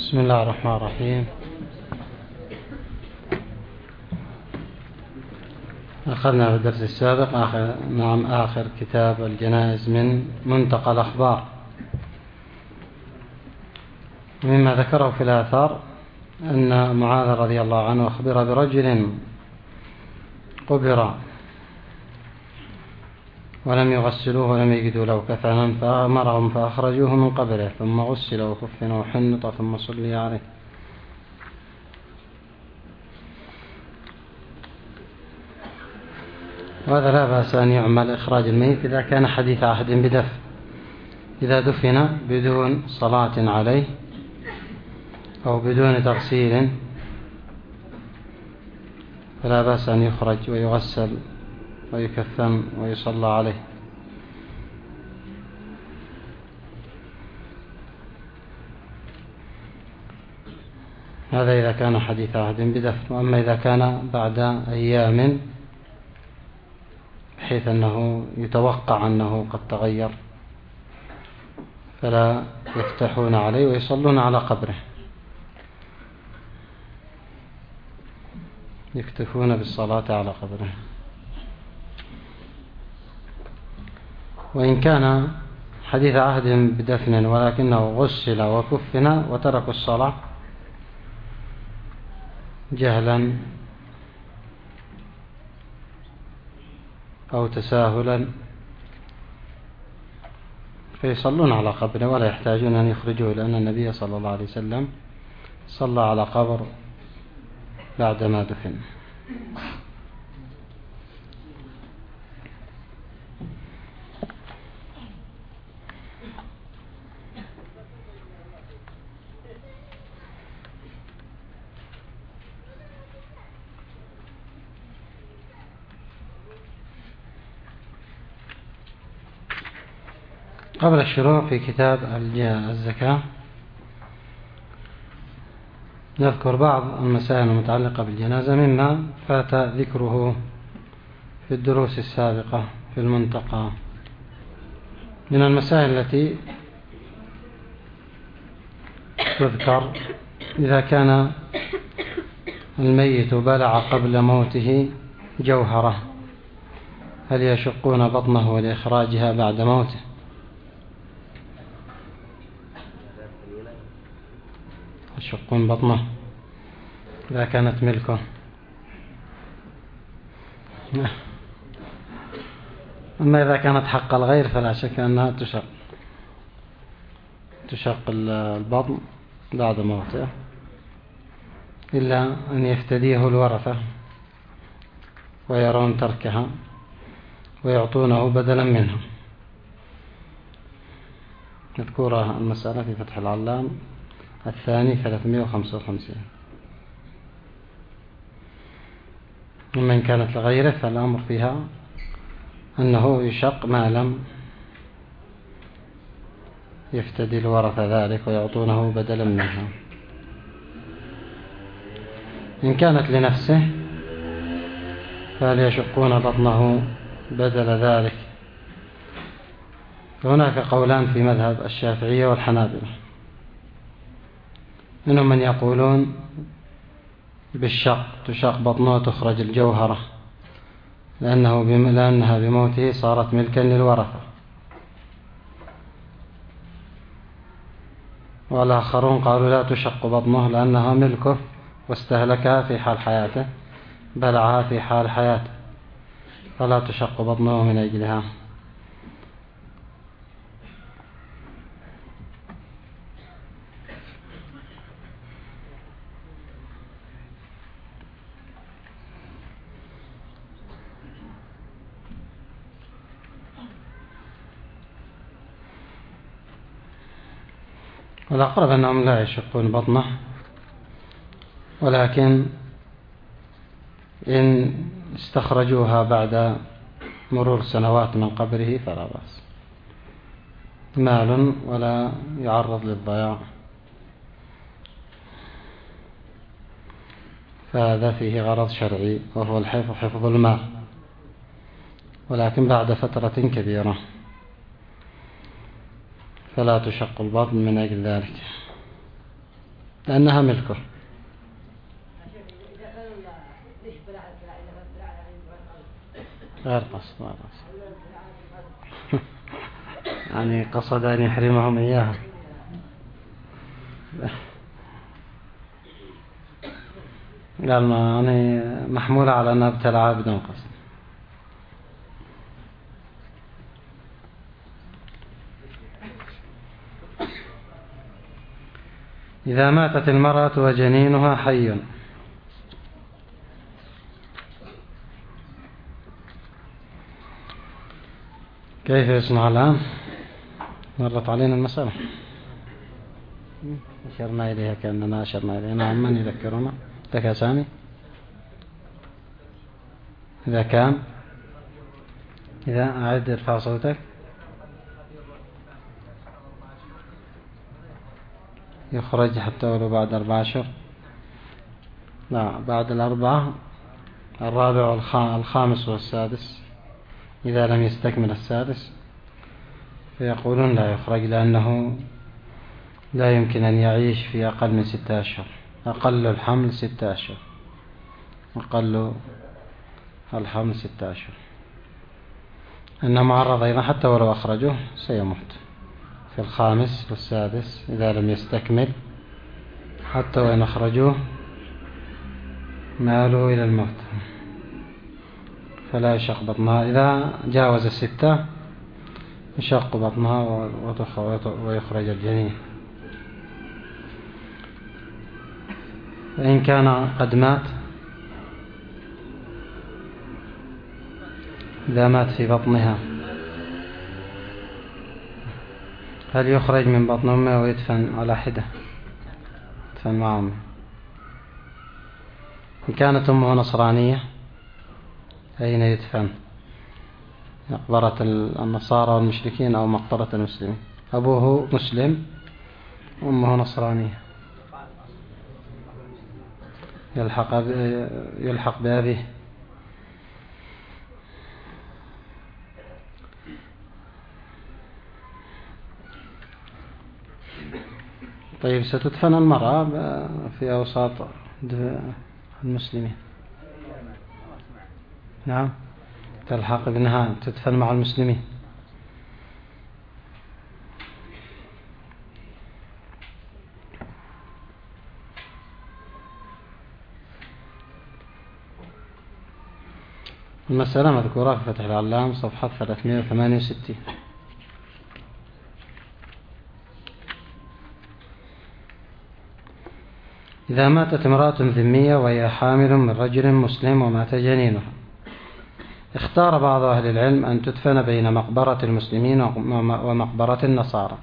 بسم الله الرحمن الرحيم. أخذنا في الدرس السابق آخر كتاب الجنائز من منتقى الأخبار. مما ذكره في الآثار أن معاذ رضي الله عنه أخبر برجل قبر ولم يغسلوه ولم يجدوا له كفنا فأمرهم فأخرجوه من قبره ثم غسل وكفن وحنط ثم صلي عليه. وهذا لا بأس أن يعمل إخراج الميت إذا كان حديث عهد بدفن. إذا دفن بدون صلاة عليه أو بدون تغسيل فلا بأس أن يخرج ويغسل ويكفن ويصلى عليه. هذا إذا كان حديث عهد بدفن. وأما إذا كان بعد أيام بحيث أنه يتوقع أنه قد تغير فلا يفتحون عليه ويصلون على قبره، يكتفون بالصلاة على قبره. وإن كان حديث عهد بدفن ولكنه غسل وكفن وتركوا الصلاة جهلا أو تساهلا فيصلون على قبره ولا يحتاجون أن يخرجوه، لأن النبي صلى الله عليه وسلم صلى على قبر بعدما دفن. قبل الشروع في كتاب الزكاة نذكر بعض المسائل المتعلقة بالجنازة مما فات ذكره في الدروس السابقة في المنتقى. من المسائل التي تذكر: إذا كان الميت بلع قبل موته جوهرة هل يشقون بطنه لإخراجها بعد موته؟ يشقون بطنه إذا كانت ملكه. أما إذا كانت حق الغير فلا شك أنها تشق البطن بعد موته، إلا أن يفتديه الورثة ويرون تركها ويعطونه بدلا منها. نذكرها المسألة في فتح العلام الثاني 355. ومن كانت لغيره فالأمر فيها أنه يشق ما لم يفتدي الورثة ذلك ويعطونه بدلا منها. إن كانت لنفسه فهل يشقون بطنه بدل ذلك؟ فهناك قولان في مذهب الشافعية والحنابلة. منهم من يقولون بالشق، تشق بطنه وتخرج الجوهرة لأنها بموته صارت ملكا للورثة. والآخرون قالوا لا تشق بطنه لأنها ملكه واستهلكها في حال حياته، بلعها في حال حياته، فلا تشق بطنه من أجلها. والأقرب أنهم لا يشقون بطنه، ولكن إن استخرجوها بعد مرور سنوات من قبره فلا بأس، مال ولا يعرض للضياع، فهذا فيه غرض شرعي وهو حفظ المال، ولكن بعد فترة كبيرة. فلا تشق البطن من أجل ذلك. لأنها ملكه. غير قصد يعني قصد أن يحرمهم إياها. قال ما يعني محمولة على أنها ابتلعها بدون قصد. إذا ماتت المرأة وجنينها حي كيف يصنع الآن؟ مرت علينا المسألة أشرنا إليها كأننا أشرنا إليها. نعم من يذكرنا لك سامي؟ إذا أعد ارفع صوتك. يخرج حتى ولو بعد 4 أشهر. لا بعد 4 الرابع والخامس والسادس إذا لم يستكمل السادس فيقولون لا يخرج لأنه لا يمكن أن يعيش في أقل من 6 أشهر. أقل الحمل 6 أشهر. أقل الحمل 6 أشهر. أنه معرض أيضا حتى ولو أخرجوه سيموت في الخامس والسادس إذا لم يستكمل. حتى وإن أخرجوه ماله إلى الموت فلا يشق بطنها. إذا جاوز 6 يشق بطنها ويخرج الجنين. فإن كان قد مات إذا مات في بطنها هل يخرج من بطن أمه ويدفن على حدة؟ يدفن مع أمه. إن كانت أمه نصرانية أين يدفن؟ مقبرة النصارى والمشركين أو مقبرة المسلمين؟ أبوه مسلم وأمه نصرانية يلحق بأبيه. طيب ستدفن المرأة في أوساط المسلمين. نعم تلحق ابنها تدفن مع المسلمين. المسألة مذكورة في فتح العلام صفحة 368. إذا ماتت امرأة ذمية وهي حامل من رجل مسلم ومات جنينها اختار بعض أهل العلم أن تدفن بين مقبرة المسلمين ومقبرة النصارى.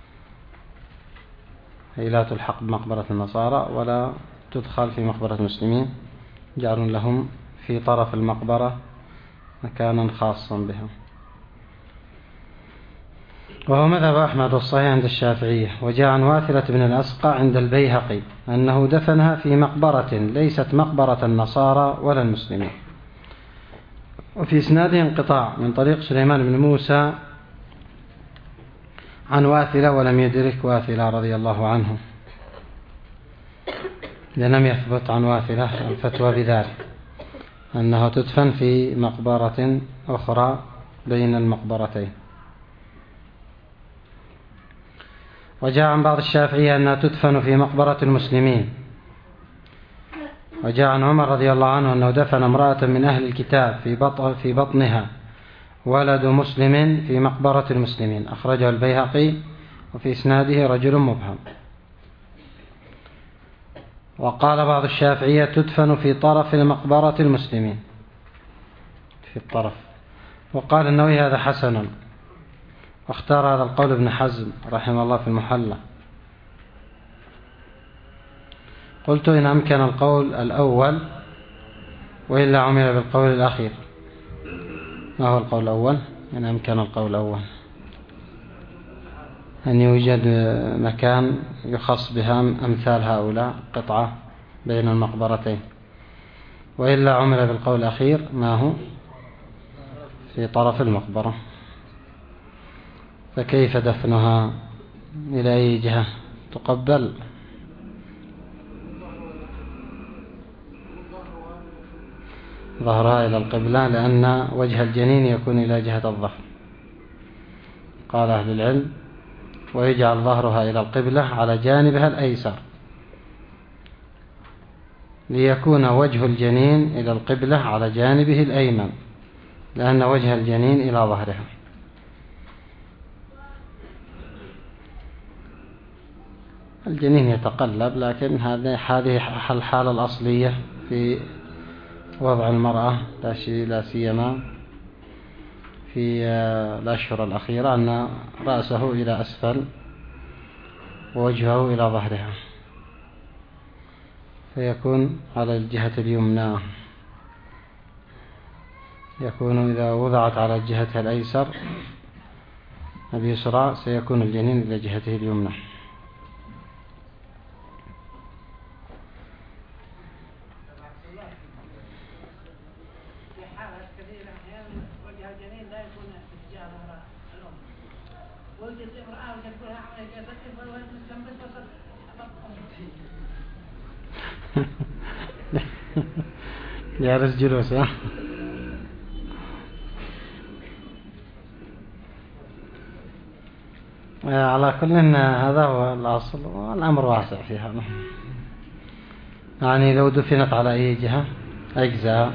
هي لا تلحق بمقبرة النصارى ولا تدخل في مقبرة المسلمين. جعلوا لهم في طرف المقبرة مكانا خاصا بهم. وهو مذهب أحمد والصحيح عند الشافعية. وجاء عن واثلة بن الأسقع عند البيهقي أنه دفنها في مقبرة ليست مقبرة النصارى ولا المسلمين. وفي إسناده انقطاع من طريق سليمان بن موسى عن واثلة ولم يدرك واثلة رضي الله عنه لم يثبت عن واثلة الفتوى بذلك أنها تدفن في مقبرة أخرى بين المقبرتين. وجاء عن بعض الشافعية أنها تدفن في مقبرة المسلمين. وجاء عن عمر رضي الله عنه أنه دفن امرأة من أهل الكتاب في بطنها ولد مسلم في مقبرة المسلمين. أخرجه البيهقي وفي إسناده رجل مبهم. وقال بعض الشافعية تدفن في طرف المقبرة المسلمين في الطرف. وقال النووي هذا حسن. واختار هذا القول ابن حزم رحمه الله في المحلى. قلت إن أمكن القول الأول وإلا عمل بالقول الأخير. ما هو القول الأول؟ إن أمكن القول الأول أن يوجد مكان يخص بها أمثال هؤلاء قطعة بين المقبرتين. وإلا عمل بالقول الأخير ما هو في طرف المقبرة. فكيف دفنها إلى أي جهة تقبل ظهرها إلى القبلة، لأن وجه الجنين يكون إلى جهة الظهر. قال أهل العلم: ويجعل ظهرها إلى القبلة على جانبها الأيسر، ليكون وجه الجنين إلى القبلة على جانبه الأيمن، لأن وجه الجنين إلى ظهرها. الجنين يتقلب، لكن هذه الحالة الأصلية في وضع المرأة، لا سيما في الأشهر الأخيرة، أن رأسه إلى أسفل ووجهه إلى ظهرها، فيكون على الجهة اليمنى. يكون إذا وضعت على الجهة الأيسر اليسرى سيكون الجنين إلى جهته اليمنى. جالس جلوس. على كل هذا هو الأصل، والأمر واسع في هذا. يعني لو دفنت على أي جهة أجزاء،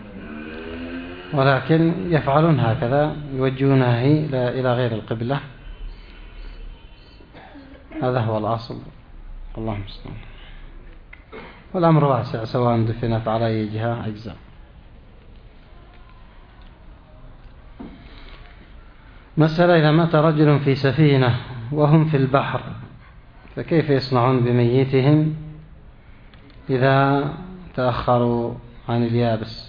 ولكن يفعلون هكذا، يوجهونها إلى غير القبلة. هذا هو الأصل، اللهم صل. والأمر واسع، سواء دفنت على أي جهة أجزاء. مسألة: إذا مات رجل في سفينة وهم في البحر، فكيف يصنعون بميتهم إذا تأخروا عن اليابس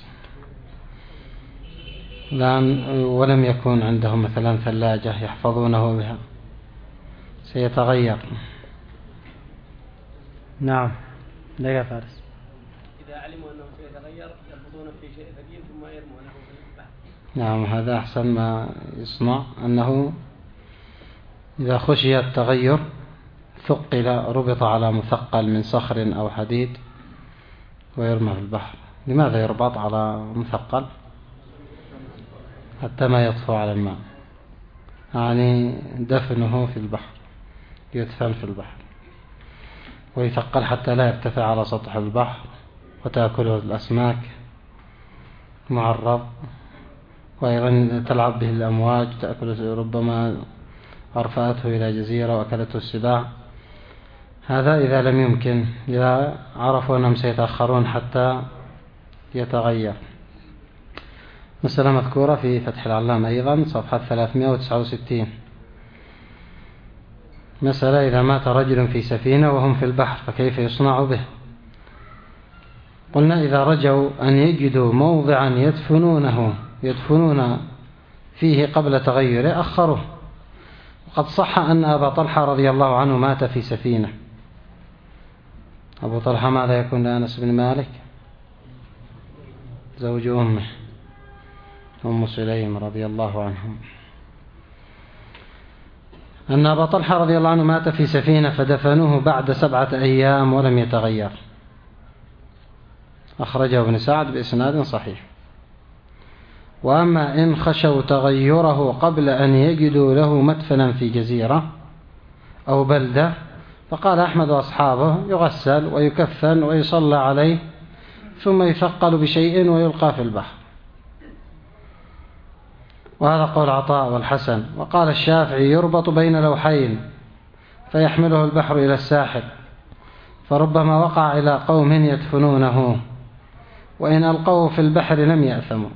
ولم يكن عندهم مثلا ثلاجة يحفظونه بها؟ سيتغير. نعم، لا فارس. إذا علموا أنه سيتغير يربطونه في شيء ثقيل ثم يرمونه في البحر. نعم، هذا أحسن ما يصنع، أنه إذا خشي التغير ثقل، ربط على مثقل من صخر أو حديد ويرمى في البحر. لماذا يربط على مثقل؟ حتى ما يطفو على الماء، يعني دفنه في البحر، يدفن في البحر ويثقل حتى لا يرتفع على سطح البحر وتأكله الأسماك معرض، وأيضا تلعب به الأمواج تأكله، ربما أرفعته إلى جزيرة وأكلته السباع. هذا إذا لم يمكن، إذا عرفوا أنهم سيتأخرون حتى يتغير. مسألة مذكورة في فتح العلام أيضا صفحة 369. مسألة: إذا مات رجل في سفينة وهم في البحر فكيف يصنع به؟ قلنا: إذا رجوا أن يجدوا موضعا يدفنون فيه قبل تغيره أخروه. وقد صح أن أبا طلحة رضي الله عنه مات في سفينة. أبو طلحة ماذا يكون لأنس بن مالك؟ زوج أمه أم سليم رضي الله عنهم. أن أبا طلحة رضي الله عنه مات في سفينة فدفنوه بعد 7 أيام ولم يتغير. أخرجه ابن سعد بإسناد صحيح. وأما إن خشوا تغيره قبل أن يجدوا له مدفنا في جزيرة أو بلدة، فقال أحمد وأصحابه: يغسل ويكفن ويصلى عليه ثم يثقل بشيء ويلقى في البحر. وهذا قول عطاء والحسن. وقال الشافعي: يربط بين لوحين فيحمله البحر إلى الساحل، فربما وقع إلى قوم يدفنونه، وإن ألقوه في البحر لم يأثموا.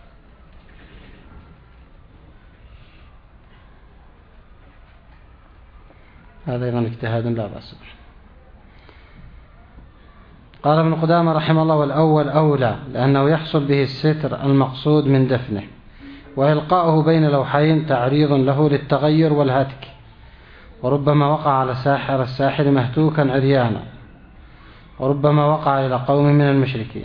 هذا أيضا اجتهاد لا بأس به. قال ابن قدامة رحمه الله: والأول أولى، لأنه يحصل به الستر المقصود من دفنه، وإلقاؤه بين لوحين تعريض له للتغير والهتك، وربما وقع على الساحل مهتوكا عريانا، وربما وقع إلى قوم من المشركين.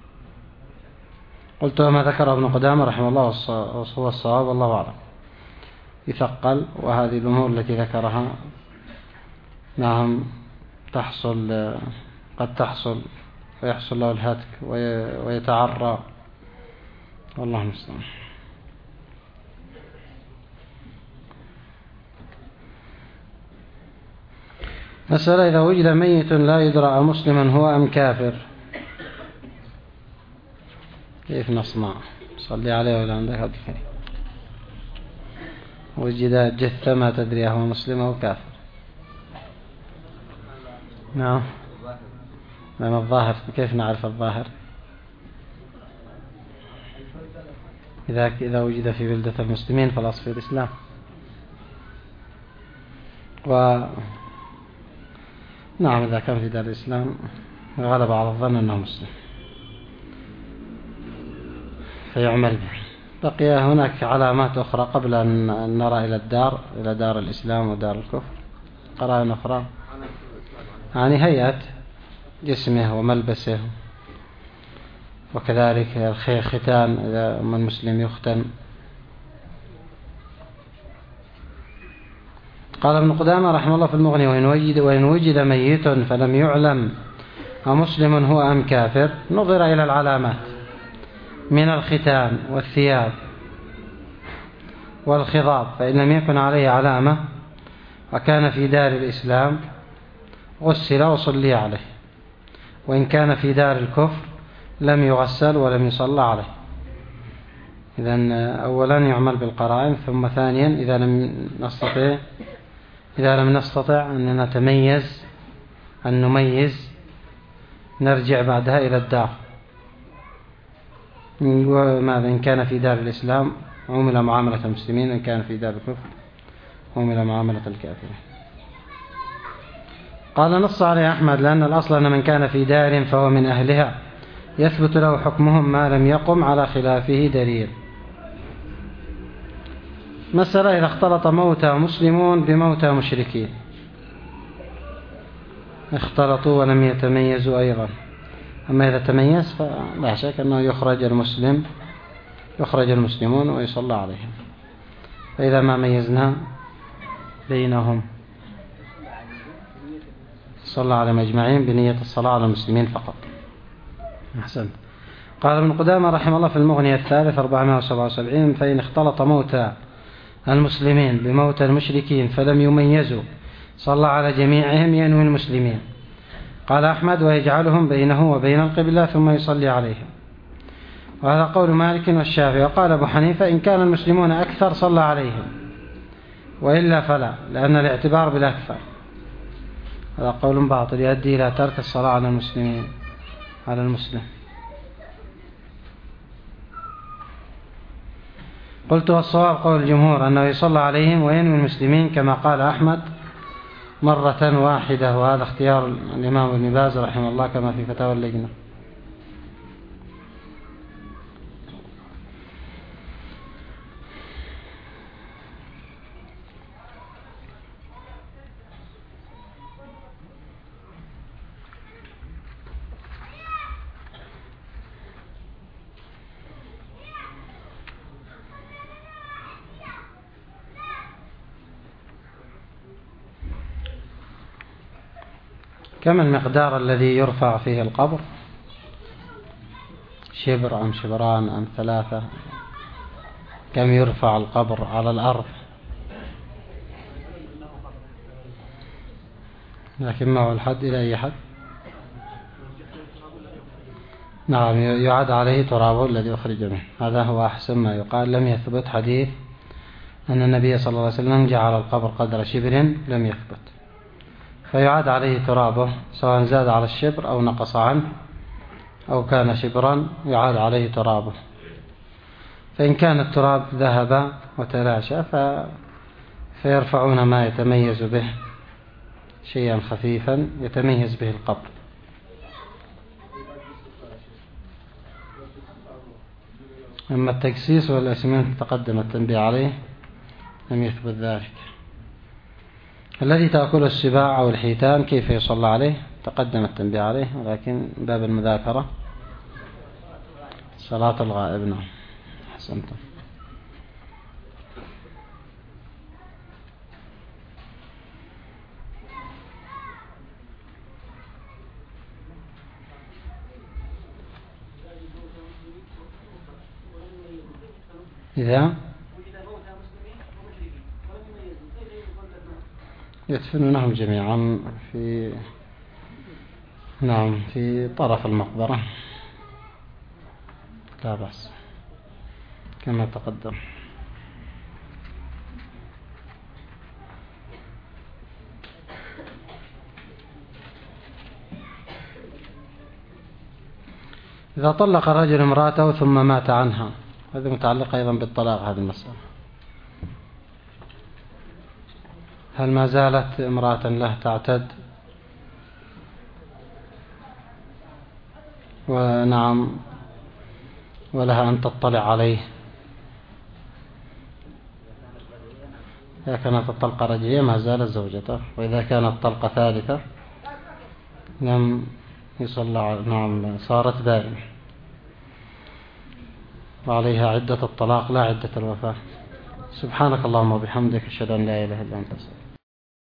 قلت: وما ذكر ابن قدامة رحمه الله هو الصواب، والله أعلم. يثقل، وهذه الأمور التي ذكرها نعم قد تحصل ويحصل له الهتك ويتعرى والله المستعان. مسألة: إذا وجد ميت لا يدرى مسلما هو أم كافر كيف نصنع؟ صلي عليه ولا عندك عبد الكريم. وجد جثة ما تدري هو مسلم أو كافر. نعم. نعم. الظاهر كيف نعرف الظاهر؟ إذا وجد في بلدة المسلمين فالأصل في الإسلام. نعم إذا كان في دار الإسلام غلب على الظن أنه مسلم فيعمل به. بقي هناك علامات أخرى قبل أن نرى إلى دار الإسلام ودار الكفر، قرائن أخرى يعني هيئة جسمه وملبسه، وكذلك الختان إذا من مسلم يختن. قال ابن قدامة رحمه الله في المغني: وإن وجد ميت فلم يعلم أمسلم هو أم كافر نظر إلى العلامات من الختان والثياب والخضاب، فإن لم يكن عليه علامة وكان في دار الإسلام غسل وصلي عليه، وإن كان في دار الكفر لم يغسل ولم يصلى عليه. إذن أولا يعمل بالقرائن، ثم ثانيا إذا لم نستطع أن نميز نرجع بعدها إلى الدار. ماذا إن كان في دار الإسلام عمل معاملة المسلمين، إن كان في دار الكفر عمل معاملة الكافرين. قال: نص عليه أحمد لأن الأصل أن من كان في دار فهو من أهلها يثبت له حكمهم ما لم يقم على خلافه دليل. مسألة: إذا اختلط موتى مسلمون بموتى مشركين، اختلطوا ولم يتميزوا أيضا، أما إذا تميز فلا شك أنه يخرج المسلمون ويصلى عليهم. فإذا ما ميزنا بينهم صلى على مجمعين بنية الصلاة على المسلمين فقط. أحسنت. قال ابن قدامة رحمه الله في المغني الثالث 477: فإن اختلط موتى المسلمين بموتى المشركين فلم يميزوا صلى على جميعهم ينوي المسلمين. قال أحمد: ويجعلهم بينه وبين القبلة ثم يصلي عليهم. وهذا قول مالك والشافعي. وقال أبو حنيفة: إن كان المسلمون أكثر صلى عليهم، وإلا فلا، لأن الاعتبار بالأكثر. هذا قول باطل يؤدي إلى ترك الصلاة على المسلمين على المسلم. قلت: والصواب قول الجمهور أنه يصلى عليهم وينوي المسلمين كما قال أحمد مرة واحدة، وهذا اختيار الإمام ابن باز رحمه الله كما في فتاوى اللجنة. كم المقدار الذي يرفع فيه القبر؟ شبر أم شبران أم 3؟ كم يرفع القبر على الأرض؟ لكن معه الحد إلى أي حد؟ نعم، يعاد عليه ترابه الذي أخرج منه. هذا هو أحسن ما يقال. لم يثبت حديث أن النبي صلى الله عليه وسلم جعل القبر قدر شبر، لم يثبت، فيعاد عليه ترابه سواء زاد على الشبر أو نقص عنه أو كان شبرا يعاد عليه ترابه. فإن كان التراب ذهب وتلاشى فيرفعون ما يتميز به، شيئا خفيفا يتميز به القبر. أما التجسيس والأسمنت تقدم التنبيه عليه لم يثبت ذلك. الذي تأكل السباع أو الحيتان كيف يصلى عليه؟ تقدم التنبيه عليه، ولكن باب المذاكرة صلاة الغائب. نعم، أحسنتم. إذا وإذا موت مسلمين ومشركين ولم يميزوا كيف يكون دفنهم؟ يدفنونهم جميعا في نعم في طرف المقبرة، لا بأس كما تقدم. إذا طلق الرجل امرأته ثم مات عنها، هذا متعلق أيضا بالطلاق. هذه المسألة، هل ما زالت امرأة له تعتد؟ ونعم، ولها أن تطلع عليه. إذا كانت الطلقة رجعية ما زالت زوجته، وإذا كانت طلقة ثالثة لم يصلى، نعم صارت دائمة وعليها عدة الطلاق لا عدة الوفاة. سبحانك اللهم وبحمدك، أشهد أن لا إله إلا أنت.